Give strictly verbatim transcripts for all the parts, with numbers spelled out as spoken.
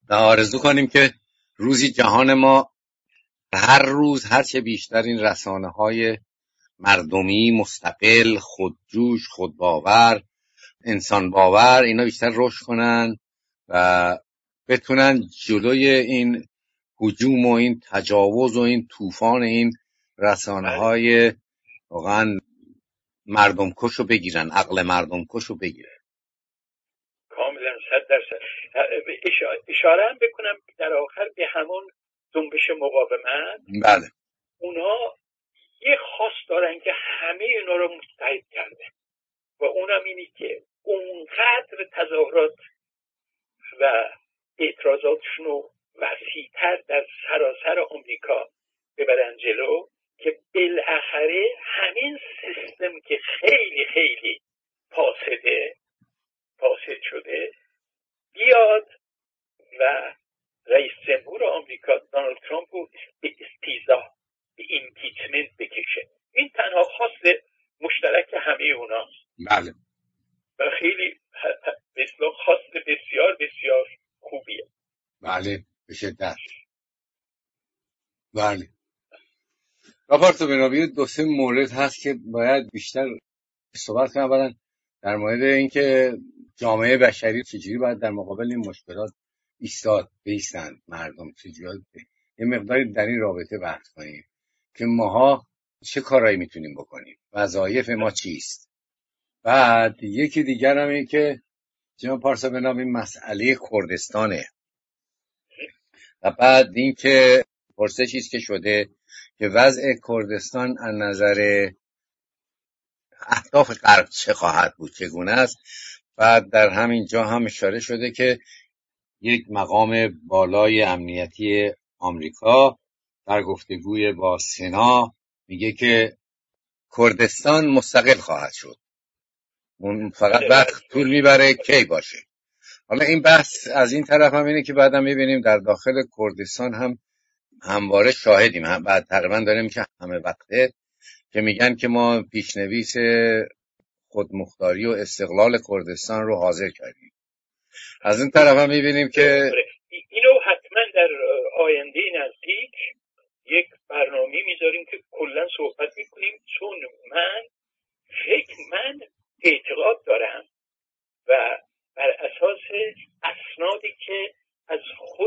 و آرزو کنیم که روزی جهان ما هر روز هرچه بیشتر این رسانه های مردمی مستقل، خودجوش، خودباور، انسان باور، اینا بیشتر رشد کنن و بتونن جلوی این هجوم و این تجاوز و این طوفان این رسانه های واقعا مردم کش رو بگیرن، عقل مردم کش رو بگیرن. کاملا صد درصد. اشاره هم بکنم در آخر به همون جنبش مقاومت. بله. اونا یه خاص دارن که همه اینا رو متحد کرده و اونم اینی که اونقدر تظاهرات و اعتراضاتشون رو وسیع‌تر در سراسر آمریکا ببرن جلو که بالاخره همین سیستم که خیلی خیلی فاسده فاسد شده بیاد و رئیس جمهور آمریکا دونالد ترامپ رو به استیضاح، به ایمپیچمنت بکشه. این تنها خواست مشترک همه اوناست. بله. و خیلی مثلا خواست بسیار بسیار خوبیه. بله به شدت. بله. راپورت بنابی دو سه مورد هست که باید بیشتر صحبت کنم. اولا در مورد اینکه جامعه بشری چجوری باید در مقابل این مشکلات ایستاد بیستند، مردم چجوری، یه مقداری در این رابطه بحث کنیم که ماها چه کارایی میتونیم بکنیم، وظایف ما چیست. بعد یکی دیگر هم این که جناب پارسا به نام این مسئله کردستانه و بعد این که پرسشی است که شده که وضع کردستان از نظر اهداف غرب چه خواهد بود، چگونه است. بعد در همین جا هم اشاره شده که یک مقام بالای امنیتی آمریکا در گفتگوی با سنا میگه که کردستان مستقل خواهد شد، اون فقط وقت طول میبره کی باشه. حالا این بحث از این طرف هم اینه که بعدم میبینیم در داخل کردستان هم همواره شاهدیم، هم بعد تقریبا داریم که همه وقته که میگن که ما پیشنویس خودمختاری و استقلال کردستان رو حاضر کردیم. از این طرف هم میبینیم که اینو حتما در آینده نزدیک یک برنامه میذاریم که کلا صحبت میکنیم، چون من فکر من اعتقاد دارم و بر اساس اسنادی که از خود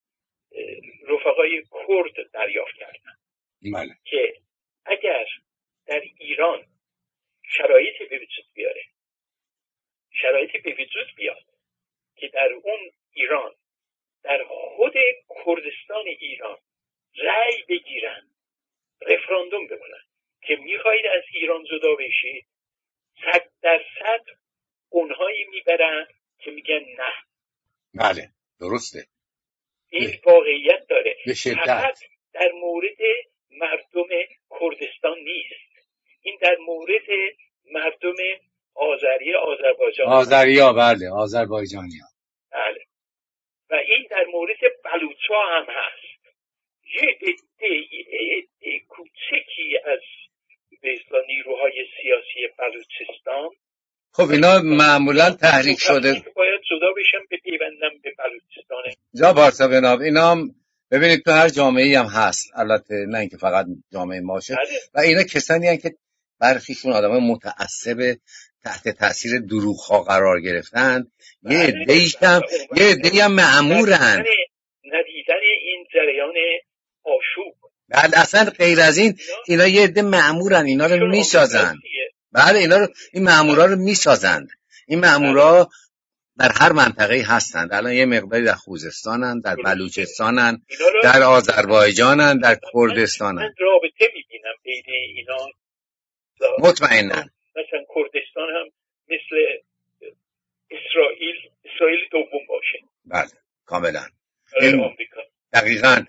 رفقای کرد دریافت کردم بله. که اگر در ایران شرایطی به وجود بیاره شرایطی به وجود بیاد که در اون ایران در خود کردستان ایران رأی بگیرن، رفراندوم بکنن که میخواید از ایران جدا بشید، صد درصد اونهایی میبرن که میگن نه. بله درسته، این واقعیت داره. فقط در مورد مردم کردستان نیست، این در مورد مردم آذری آذربایجان آذریا بله آذربایجانیا بله و این در مورد بلوچ‌ها هم هست. یه عده کوچکی از به نیروهای سیاسی بلوچستان، خب اینا معمولا تحریک شده که باید جدا بشن به پیوندن به بلوچستان. جا بارسا بناب اینا هم ببینید تو هر جامعه‌ای هم هست، البته نه اینکه فقط جامعه ماشه بله. و اینا کسانی هستند که برخیشون آدمای متعصب تحت تاثیر دروغ‌ها قرار گرفتن، یه عده‌ایش هم یه عده‌ای هم مأمورن ندیدن این جریان آشوب. بله اصلا غیر از این اینا یه عده مأمورن، اینا رو میسازن. بله اینا رو این مأمورا رو میسازند. این مأمورا در هر منطقه‌ای هستند. الان یه مقداری در خوزستانن، در بلوچستانن، در آذربایجانن، در کردستانن. من رابطه می‌بینم بین اینا. مطمئناً مثلا کردستان هم مثل اسرائیل اسرائیل دوم باشه. بله کاملا. این آمریکا دقیقاً.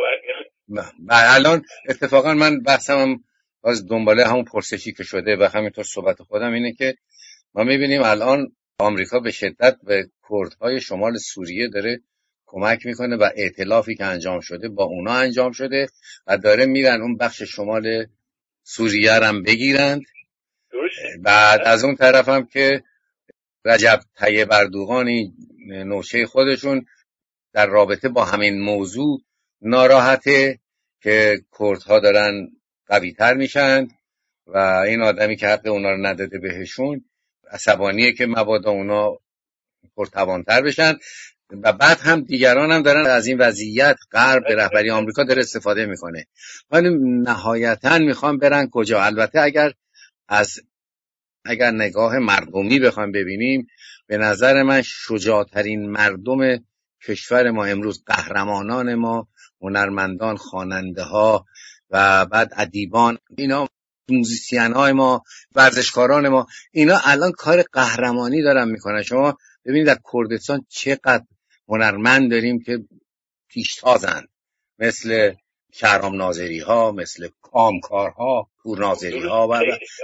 بله الان اتفاقا من بحثم هم باز دنباله همون پرسشی که شده و همینطور صحبت خودم اینه که ما می‌بینیم الان آمریکا به شدت به کردهای شمال سوریه داره کمک میکنه و ائتلافی که انجام شده با اونا انجام شده و داره میرن اون بخش شمال سوریه رو بگیرند. بعد از اون طرف هم که رجب طیب اردوغان نوشه خودشون در رابطه با همین موضوع ناراحته که کردها دارن قوی تر میشن و این آدمی که حق اونا رو نداده بهشون عصبانیه که مبادا اونا پرتوانتر بشن و بعد هم دیگران هم دارن از این وضعیت غرب به رهبری آمریکا داره استفاده میکنه. ولی نهایتا میخوام برن کجا؟ البته اگر از اگر نگاه مردمی بخوام ببینیم، به نظر من شجاعترین مردم کشور ما امروز، قهرمانان ما، هنرمندان، خواننده ها و بعد ادیبان، اینا موزیسین های ما، ورزشکاران ما، اینا الان کار قهرمانی دارن میکنن. شما ببینید در کردستان چقدر هنرمند داریم که پیشتازن، مثل شهرام ناظری ها، مثل کامکارها، پور ناظری ها و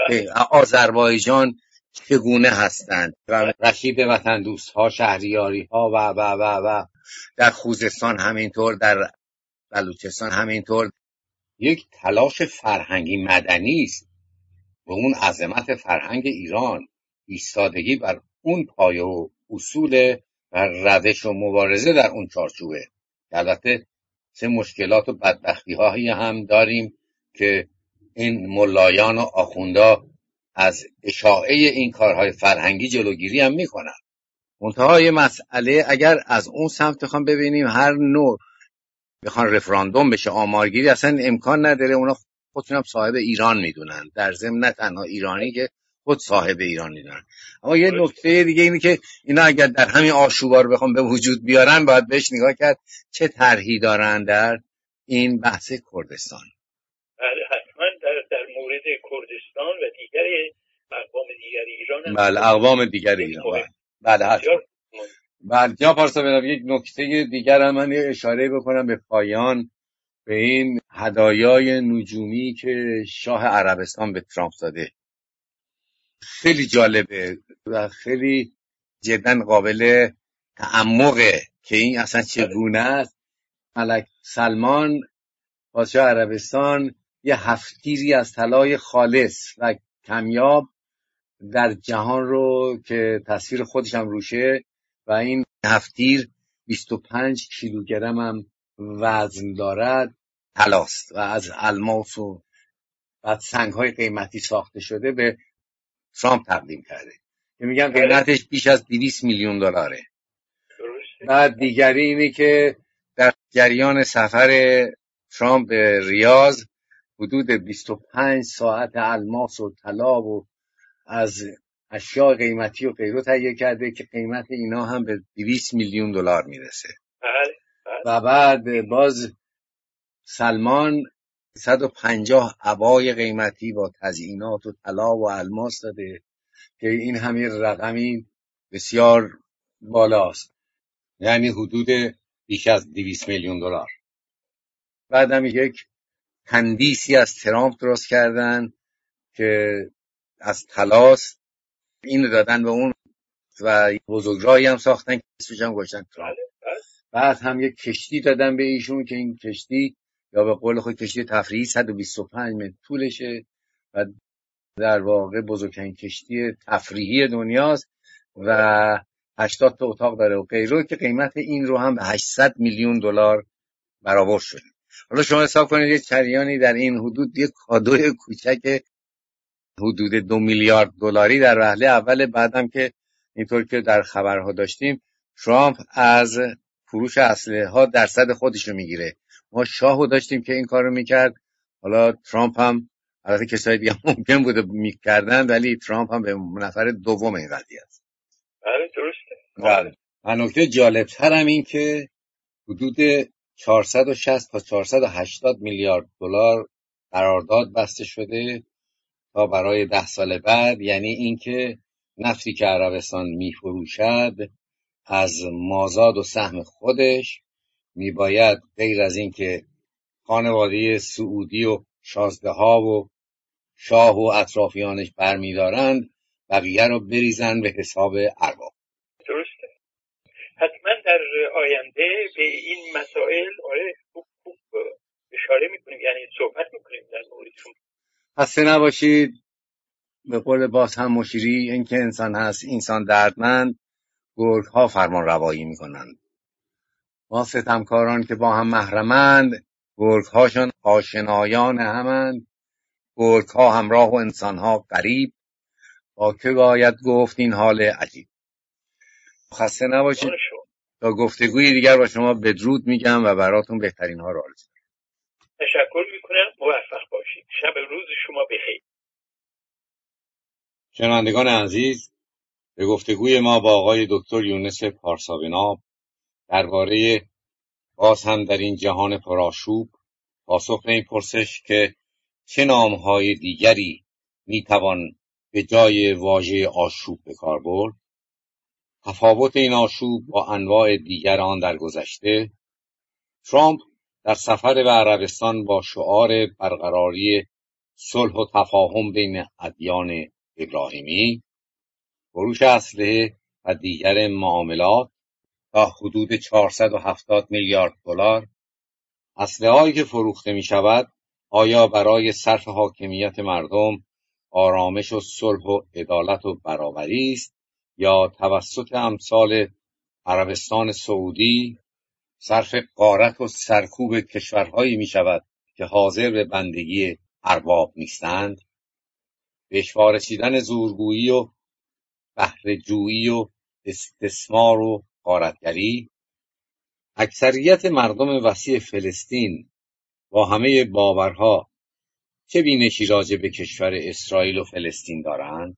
آذربایجان چگونه هستند و رشید وطن دوست ها، شهریاری ها و و و و در خوزستان همینطور، در بلوچستان همینطور. یک تلاش فرهنگی مدنی است و اون عظمت فرهنگ ایران، ایستادگی بر اون پایه و اصول و روش و مبارزه در اون چارچوبه. البته چه مشکلات و بدبختی هایی هم داریم که این ملایان و آخوندا از اشاعه این کارهای فرهنگی جلوگیری هم میکنن. منتهای مسئله اگر از اون سمت بخوام ببینیم، هر نوع بخوان رفراندوم بشه، آمارگیری، اصلا امکان نداره. اونا خودشون هم صاحب ایران میدونن، در ضمن نه تنها ایرانی که خود صاحب ایران میدونن. اما یه نکته دیگه اینه که اینا اگر در همین آشوبا رو بخوام به وجود بیارن، باید بهش نگاه کرد چه طرحی دارن در این بحث کردستان. بله حتما در, در مورد کردستان و دیگر اقوام دیگر ایران هم بله اقوام دیگر ایران بله بله حتما. بله جناب پارسا، یک نکته دیگر هم من اشاره بکنم به پایان، به این هدایای نجومی که شاه عربستان به ترامپ داده. خیلی جالبه و خیلی جدا قابل تعمقه که این اصلا چگونه است. ملک سلمان پادشاه عربستان یه هفتیری از طلای خالص و کمیاب در جهان رو که تصویر خودش هم روشه و این هفتیر بیست و پنج کیلوگرم هم وزن دارد، طلاست و از الماس و بعد سنگ‌های قیمتی ساخته شده، به ترامپ تقدیم کرده که میگن قیمتش بیش از دویست میلیون دلاره. بعد دیگری اینه که در جریان سفر ترامپ به ریاض حدود بیست و پنج ساعت الماس و طلا و از اشیاء قیمتی و غیره تهیه کرده که قیمت اینا هم به دویست میلیون دلار میرسه. و بعد باز سلمان صد و پنجاه عبای قیمتی با تزیینات و طلا و الماس داده که این همین رقمی بسیار بالاست، یعنی حدود بیش از دویست میلیون دلار. بعدم یک تندیسی از ترامپ درست کردن که از طلاست، اینو دادن به اون و بزرگراهی هم ساختن که اسمش هم گذاشتن ترامپ. بعد هم یک کشتی دادن به ایشون که این کشتی یا به قول خود کشتی تفریحی صد و بیست و پنج متر طولشه و در واقع بزرگترین کشتی تفریحی دنیاست و هشتاد تا اتاق داره و غیره، که قیمت این رو هم به هشتصد میلیون دلار برآورد شده. حالا شما حساب کنید یک جریانی در این حدود، یک کادوی کوچک حدود دو میلیارد دلاری در وهله اول. بعدم که اینطور که در خبرها داشتیم، ترامپ از فروش اسلحه ها درصد خودش رو میگیره. ما شاهو داشتیم که این کار رو میکرد، حالا ترامپ هم، البته کسای دیگه ممکن بوده میکردن، ولی ترامپ هم به نفر دوم این قضیه است. بله درسته. بله. و نکته جالب‌تر هم این که حدود چهارصد و شصت تا چهارصد و هشتاد میلیارد دلار قرارداد بسته شده تا برای ده سال بعد، یعنی اینکه نفتی که عربستان میفروشد از مازاد و سهم خودش میباید غیر از این که خانواده سعودی و شازده ها و شاه و اطرافیانش برمیدارند، بقیه رو بریزن به حساب ارباب. درسته. حتما در آینده به این مسائل آره خوب خوب اشاره میکنیم، یعنی صحبت میکنیم در موردشون. خسته نباشید. به قول باز هم مشیری، این که انسان هست انسان دردمند، گرگ ها فرمان روایی میکنند. ما ستمکاران که با هم محرمند، گرگ هاشون آشنایان همند. گرگ ها همراه و انسان ها غریب، با که باید گفت این حال عجیب. خسته نباشید. تا گفتگوی دیگر با شما بدرود میگم و براتون بهترین ها رو آرزو می‌کنم. تشکر میکنم. موفق باشید. شب روز شما بخیر. شنوندگان عزیز، به گفتگوی ما با آقای دکتر یونس پارسابناب درباره باز هم در این جهان پرآشوب پاسخ به این پرسش که چه نامهای دیگری میتوان به جای واژه آشوب به کار برد، تفاوت این آشوب با انواع دیگر آن در گذشته، ترامپ در سفر به عربستان با شعار برقراری صلح و تفاهم بین ادیان ابراهیمی، فروش اسلحه و دیگر معاملات تا حدود چهارصد و هفتاد میلیارد دلار. اسلحه‌هایی که فروخته می‌شود آیا برای صرف حاکمیت مردم، آرامش و صلح و عدالت و برابری است یا توسط امثال عربستان سعودی صرف غارت و سرکوب کشورهایی می‌شود که حاضر به بندگی ارباب نیستند؟ بهشوار رسیدن زورگویی و بهره‌جویی و استثمار و غارتگری. اکثریت مردم وسیع فلسطین با همه باورها چه بینشی راجع به کشور اسرائیل و فلسطین دارند؟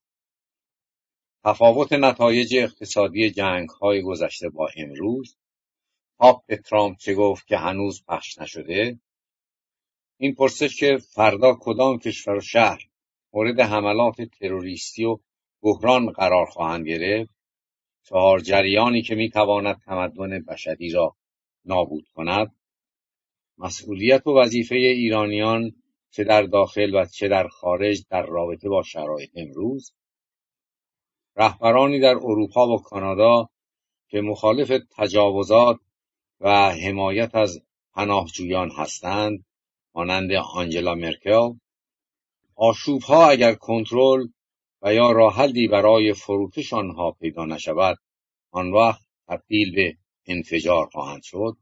تفاوت نتایج اقتصادی جنگ‌های گذشته با امروز، پاپ ترامپ چه گفت که هنوز پخش نشده؟ این پرسش که فردا کدام کشور و شهر مورد حملات تروریستی و بحران قرار خواهند گرفت، چهار جریانی که میتواند تمدن بشری را نابود کند، مسئولیت و وظیفه ایرانیان چه در داخل و چه در خارج در رابطه با شرایط امروز، رهبرانی در اروپا و کانادا که مخالف تجاوزات و حمایت از پناهجویان هستند مانند آنجلا مرکل، آشوب‌ها اگر کنترل و یا راه حلی برای فروکش آنها پیدا نشود آن وقت تبدیل به انفجار خواهند شد.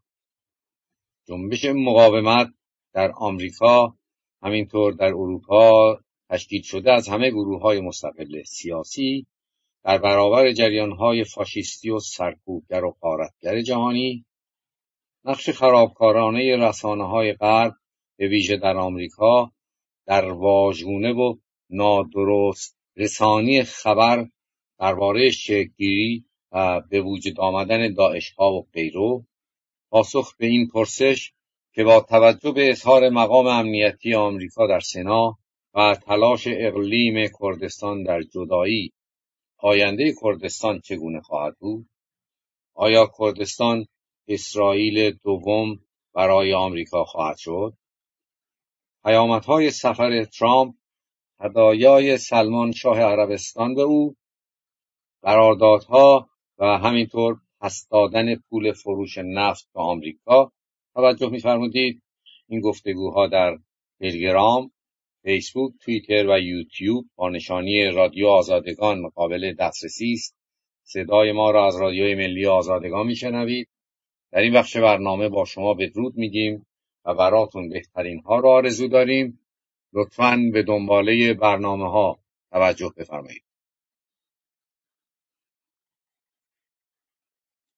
جنبش مقاومت در آمریکا همینطور در اروپا تشکیل شده از همه گروه‌های مستقل سیاسی در برابر جریان‌های فاشیستی و سرکوبگر و غارتگر جهانی، نقش خرابکارانه رسانه‌های غرب به ویژه در آمریکا در واژگونه و نادرست رسانی خبر درباره شکل‌گیری و به وجود آمدن داعش‌ها و غیره، پاسخ به این پرسش که با توجه به اظهار مقام امنیتی آمریکا در سنا و تلاش اقلیم کردستان در جدایی، آینده کردستان چگونه خواهد بود؟ آیا کردستان اسرائیل دوم برای آمریکا خواهد شد؟ پیامدهای سفر ترامپ، هدایای سلمان شاه عربستان به او، قراردادها و همینطور پس دادن پول فروش نفت به آمریکا توجه می‌فرمودید. این گفتگوها در تلگرام، فیسبوک، توییتر و یوتیوب با نشانی رادیو آزادگان قابل دسترسی است. صدای ما را از رادیوی ملی آزادگان میشنوید. در این بخش برنامه با شما بدرود میگیم و براتون بهترین ها را آرزو داریم. لطفاً به دنباله برنامه ها توجه بفرمایید.